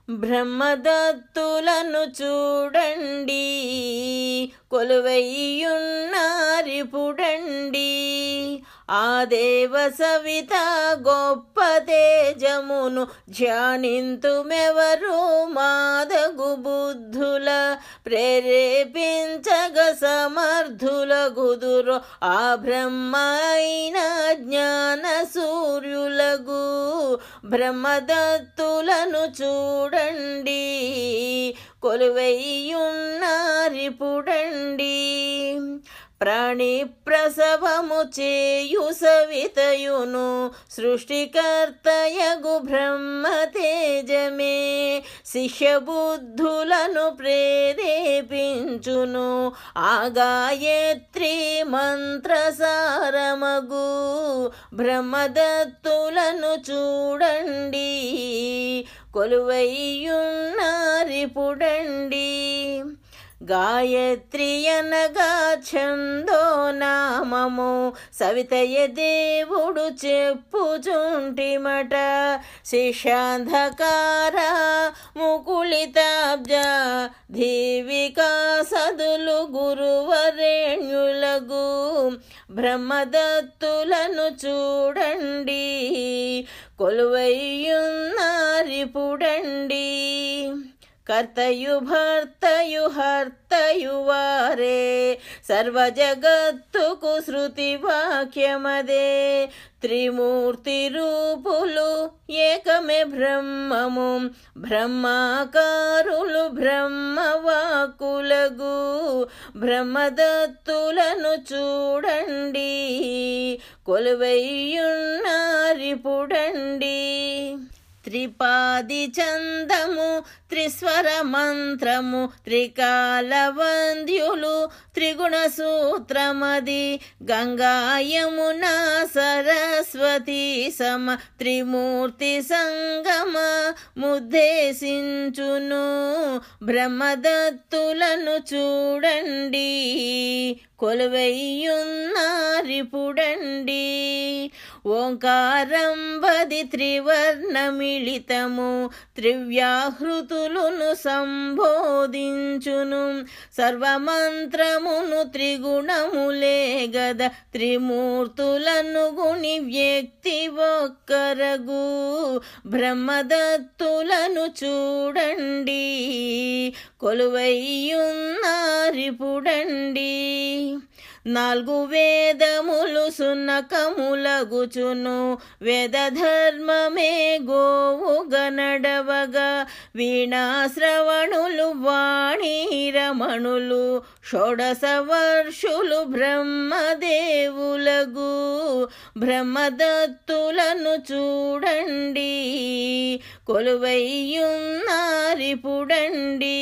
బ్రహ్మదత్తులను చూడండి, కొలువైయున్నారిపుడండి. ఆ దేవ సవిత గొప్ప తేజమును ధ్యానింతుమెవరు మాదగు బుద్ధుల ప్రేరేపించగ సమర్థుల గుదురు. ఆ బ్రహ్మ అయిన జ్ఞాన సూర్యులగు బ్రహ్మదత్తులను చూడండి, కొలువైయున్నారిపుడండి. ప్రాణి ప్రసవము చేయు సవితయును సృష్టికర్తయగు బ్రహ్మ తేజమే శిష్యబుద్ధులను ప్రేరేపించును. ఆ గాయత్రి మంత్రసారమగు బ్రహ్మదత్తులను చూడండి, కొలువైయున్నారిపుడండి. గాయత్రి అనగా ఛందో నామము, సవితయ దేవుడు చెప్పుచుంటిమట. శిషాంధకార ముకుళితాబ్జ దేవికా సదులు గురువరేణ్యులగు బ్రహ్మదత్తులను చూడండి, కొలువైయున్నారిపుడండి. కర్తయు భర్తయు హర్తయు వారే సర్వజగత్తుకు శృతి వాక్యమదే. త్రిమూర్తి రూపులు ఏకమే బ్రహ్మము, బ్రహ్మాకారులు బ్రహ్మవాకులగు బ్రహ్మదత్తులను చూడండి, కొలువైయున్నారిపుడండి. త్రిపాది చందము త్రిస్వర మంత్రము త్రికాల వంద్యులు త్రిగుణ సూత్రమది. గంగా యమునా సరస్వతి సమ త్రిమూర్తి సంగమ ముద్దేశించును. బ్రహ్మదత్తులను చూడండి, కొలువైయున్నారిపుడండి. ఓంకారం వది త్రివర్ణమిళితము త్రివ్యాహృతులను సంబోధించును. సర్వమంత్రమును త్రిగుణములే గద త్రిమూర్తులను గుణి వ్యక్తి ఒక్కరగు బ్రహ్మదత్తులను చూడండి, కొలువైయున్నారిపుడండి. నాలుగు వేదములు సున్నకములగుచును, వేదధర్మమే గోవుగా నడవగా. వీణాశ్రవణులు వాణీరమణులు షోడశ వర్షులు బ్రహ్మదేవులగు బ్రహ్మదత్తులను చూడండి, కొలువైయున్నారిపుడండి.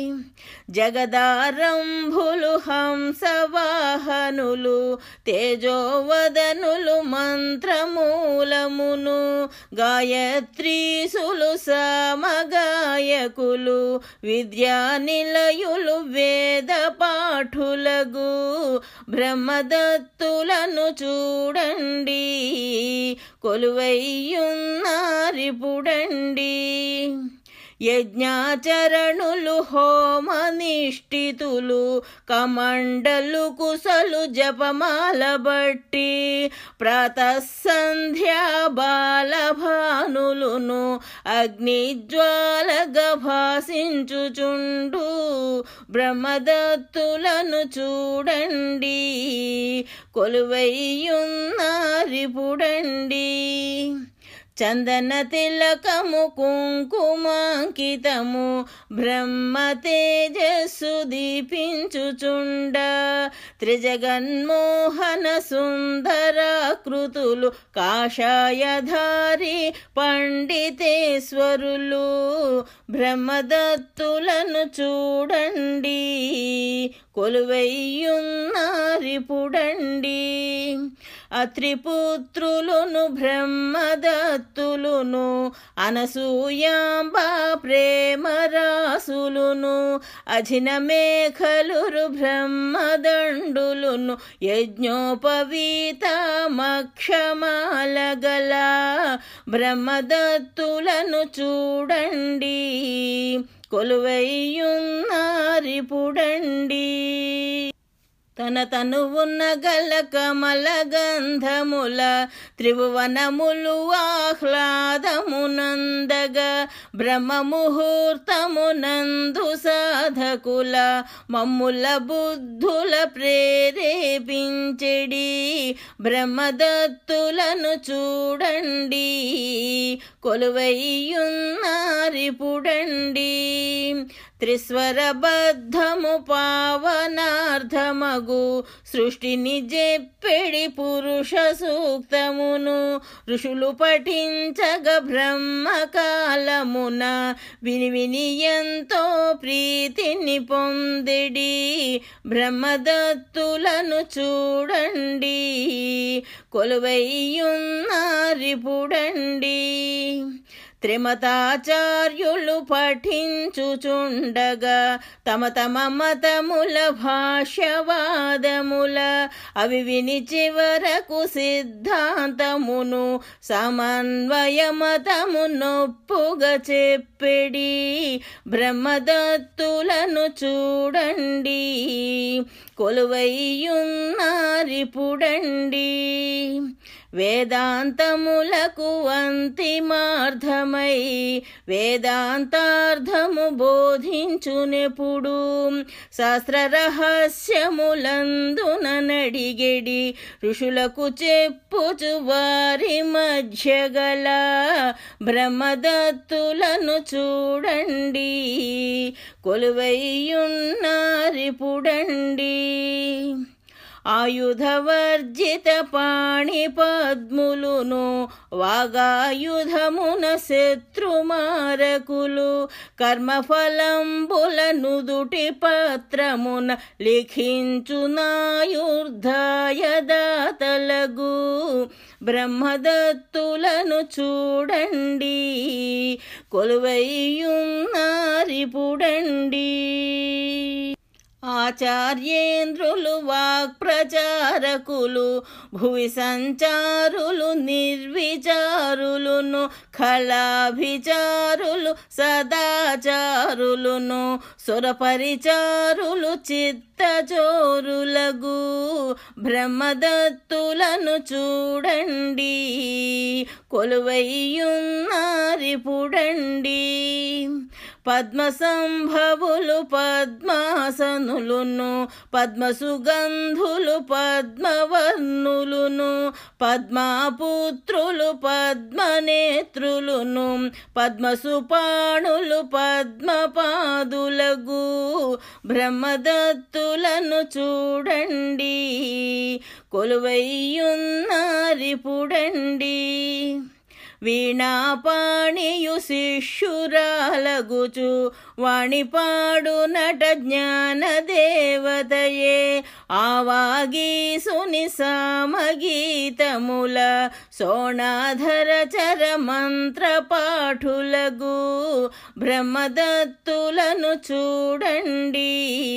జగదారంభులు హంసవాహనులు తేజోవదనులు మంత్రమూలమును. గాయత్రీసులు సమగాయకులు విద్యానిలయులు వేద పాఠులగు బ్రహ్మదత్తులను చూడండి, కొలువైయున్నారిపుడండి. యజ్ఞాచరణులు హోమనిష్ఠితులు కమండలు కుశలు జపమాల బట్టి. ప్రాతఃసంధ్యా బాలభానులును అగ్నిజ్వాలగా భాసించుచుండు బ్రహ్మదత్తులను చూడండి, కొలువైయున్నారిపుడండి. చందన తిలకము కుంకుమాంకితము బ్రహ్మ తేజస్సు దీపించుచుండ. త్రిజగన్మోహన సుందరాకృతులు కాషాయధారి పండితేశ్వరులు బ్రహ్మదత్తులను చూడండి, కొలువైయున్నారిపుడండి. అత్రిపుత్రులును బ్రహ్మదత్తులును అనసూయాంబ ప్రేమరాసులును అజిన మేఖలురు బ్రహ్మదండులును యజ్ఞోపవీత మక్షమాలగల బ్రహ్మదత్తులను చూడండి కొలువైయున్నారిపుడండి తన తనువున్న గల కమల గంధముల త్రిభువనములు ఆహ్లాదమునందగా బ్రహ్మముహూర్తమునందు సాధకుల మమ్ముల బుద్ధుల ప్రేరేపించెడి బ్రహ్మదత్తులను చూడండి కొలువైయున్నారిపుడండి త్రిస్వరబద్ధము పావనార్థమగు సృష్టిని జెప్పెడి పురుష సూక్తమును ఋషులు పఠించగ బ్రహ్మకాలమున విని విని ఎంతో ప్రీతిని పొందిడి బ్రహ్మదత్తులను చూడండి కొలువైయున్నారిపుడండి త్రిమతాచార్యులు పఠించుచుండగా తమ తమ మతముల భాష్యవాదముల అవి విని చివరకు సిద్ధాంతమును సమన్వయమతము నొప్పుగా చెప్పెడి బ్రహ్మదత్తులను చూడండి కొలువైయున్నారిపుడండి వేదాంతములకు అంతిమార్థమై వేదాంతార్థము బోధించునెప్పుడు శాస్త్ర రహస్యములందున నడిగెడి ఋషులకు చెప్పుచు వారి మధ్య గల బ్రహ్మదత్తులను చూడండి కొలువైయున్నారిపుడండి ఆయుధవర్జిత పాణి పద్ములును వాగాయుధమున శత్రుమారకులు కర్మఫలంబుల నుదుటి పత్రమున లిఖించునాయుర్ధాయదాతలగు బ్రహ్మదత్తులను చూడండి కొలువైయున్నారిపుడండి ఆచార్యేంద్రులు వాక్ప్రచారకులు భువి సంచారులు నిర్విచారులును కళాభిచారులు సదాచారులును సురపరిచారులు చిత్తచోరులగు బ్రహ్మదత్తులను చూడండి కొలువైయున్నారిపుడండి పద్మ సంభవులు పద్మాసనులును పద్మసుగంధులు పద్మవర్ణులును పద్మపుత్రులు పద్మనేత్రులును పద్మసుపాణులు పద్మపాదులగు బ్రహ్మదత్తులను చూడండి కొలువైయున్నారిపుడండి వీణాపాణియు శిష్యురాలగుచు వాణిపాడు నట జ్ఞాన దేవతయే ఆవాగీసుని సామగీతముల సోణాధర చర మంత్ర పాఠులగు బ్రహ్మదత్తులను చూడండి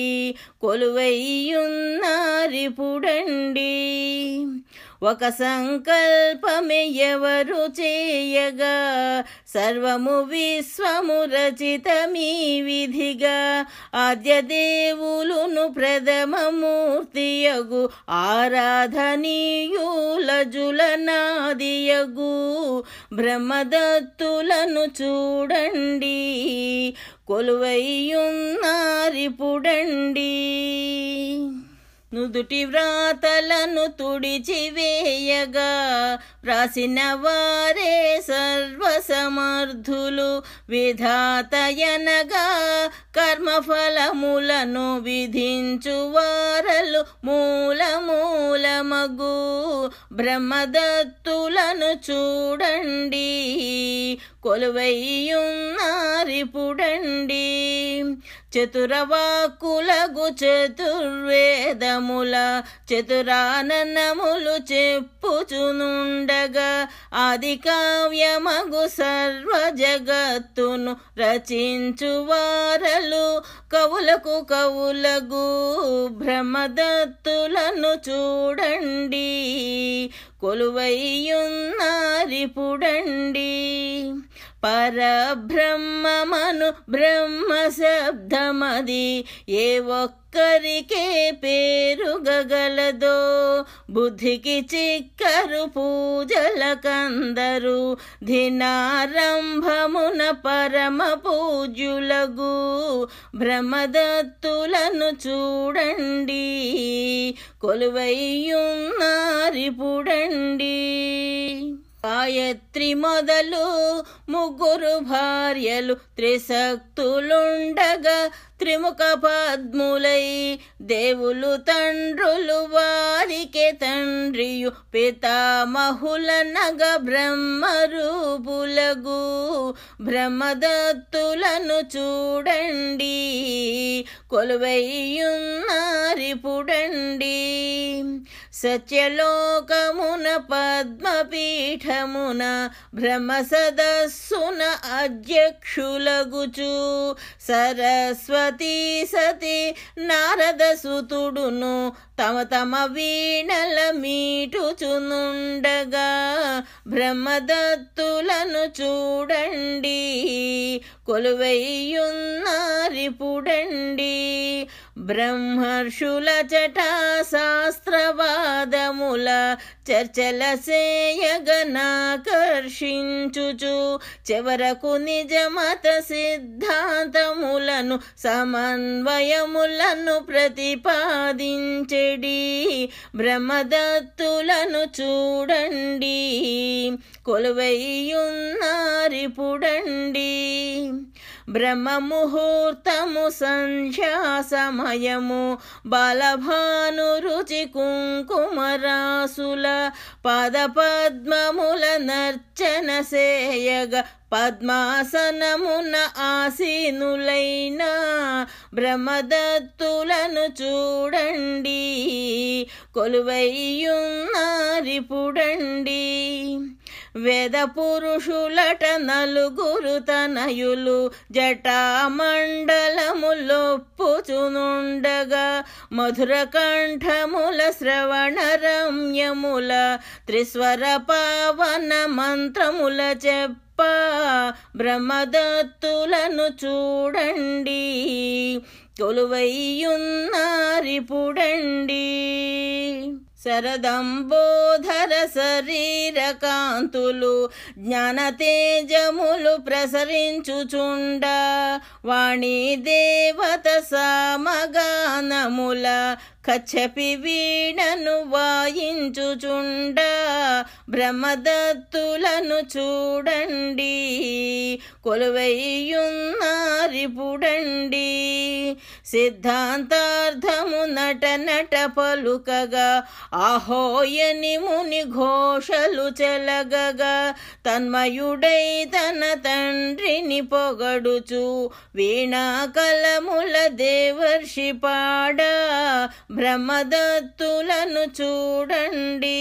కొలువైయున్నారిపుడండి ఒక సంకల్పమే ఎవరు చేయగా సర్వము విశ్వము రచితమీ విధిగా ఆద్యదేవులును ప్రథమమూర్తియగు ఆరాధనీయుల జులనాదియగు బ్రహ్మదత్తులను చూడండి కొలువైయున్నారిపుడండి నుదుటి వ్రాతలను తుడిచివేయగా రాసిన వారే సర్వసమర్థులు. విధాతయనగా కర్మఫలములను విధించు వారలు మూలమూలమగు బ్రహ్మదత్తులను చూడండి, కొలువైయున్నారిపుడండి. చతురవాక్కులగు చతుర్వేదముల చతురాననములు చెప్పుచునుండగా ఆది కావ్యమగు సర్వ జగత్తును రచించు వారలు కవులకు కవులగు బ్రహ్మదత్తులను చూడండి, కొలువైయున్నారిపుడండి. పరబ్రహ్మమను బ్రహ్మ శబ్దమది ఏ ఒక్కరికే పేరుగలదో, బుద్ధికి చిక్కరు పూజలకందరు దినారంభమున పరమ పూజ్యులగు బ్రహ్మదత్తులను చూడండి, కొలువైయున్నారిపుడండి. గాయత్రి మొదలు ముగ్గురు భార్యలు త్రిశక్తులుండగా త్రిముఖ పద్ములై దేవులు తండ్రులు వారికే తండ్రియు పితామహులనగ బ్రహ్మరూపులగు బ్రహ్మదత్తులను చూడండి, కొలువైయున్నారిపుడండి. సత్యలోకమున పద్మపీఠమున బ్రహ్మ సదస్సున అధ్యక్షులగుచు సరస్వతీ సతి నారద సుతుడును తమ తమ వీణల మీటుచునుండగా బ్రహ్మదత్తులను చూడండి, కొలువైయున్నారిపుడండి. బ్రహ్మర్షుల జటా శాస్త్రవాదముల చర్చల సేయగనాకర్షించుచు చివరకు నిజమత సిద్ధాంతములను సమన్వయములను ప్రతిపాదించెడి బ్రహ్మదత్తులను చూడండి, కొలువైయున్నారిపుడండి. బ్రహ్మముహూర్తము సంధ్యా సమయము బాలభాను రుచి కుంకుమరాసుల పాదపద్మముల నర్చన సేయగ పద్మాసనమున ఆసీనులైన బ్రహ్మదత్తులను చూడండి, కొలువైయున్నారిపుడండి. వేద పురుషులట నలుగురు తనయులు జటామండలములొప్పుచునుండగా మధుర కంఠముల శ్రవణ రమ్యముల త్రిస్వర పావన మంత్రముల చెప్ప బ్రహ్మదత్తులను చూడండి, కొలువైయున్నారిపుడండి. శరదంబోధర శరీర కాంతులు జ్ఞాన తేజములు ప్రసరించుచుండ వాణి దేవత సామగానముల కచ్చపి వీణను వాయించుచుండ బ్రహ్మదత్తులను చూడండి, కొలువైయున్నారిపుడండి. సిద్ధాంతార్థము నట నట పలుకగా ఆహోయని ముని ఘోషలు చెలగగా తన్మయుడై తన తండ్రిని పొగడుచు వీణా కలముల దేవర్షి పాడ బ్రహ్మదత్తులను చూడండి,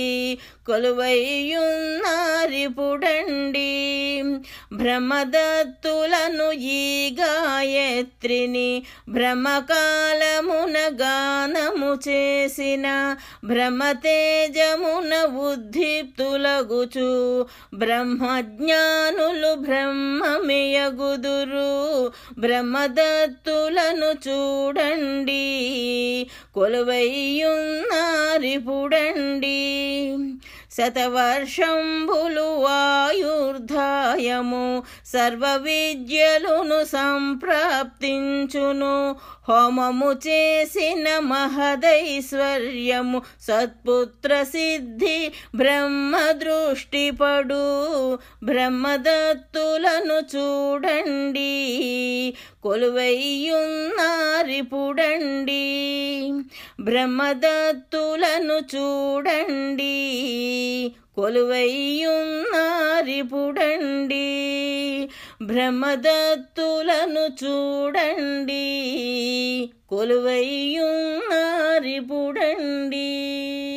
కొలువైయున్నారిపుడండి. బ్రహ్మదత్తులను ఈ గాయత్రిని బ్రహ్మకాలమున గానము చేసిన బ్రహ్మతేజమున ఉద్దీప్తులగుచు బ్రహ్మజ్ఞానులు బ్రహ్మమయగుదురు బ్రహ్మదత్తులను చూడండి, కొలువైయున్నారిపుడండి. శతవర్షంబులు ఆయుర్దాయము సర్వ విద్యలును సంప్రాప్తించును. హోమము చేసిన మహదైశ్వర్యము సత్పుత్ర సిద్ధి బ్రహ్మ దృష్టిపడు. బ్రహ్మదత్తులను చూడండి కొలువైయున్నారిపుడండి. బ్రహ్మదత్తులను చూడండి కొలువైయున్నారిపుడండి. బ్రహ్మదత్తులను చూడండి కొలువైయున్నారిపుడండి.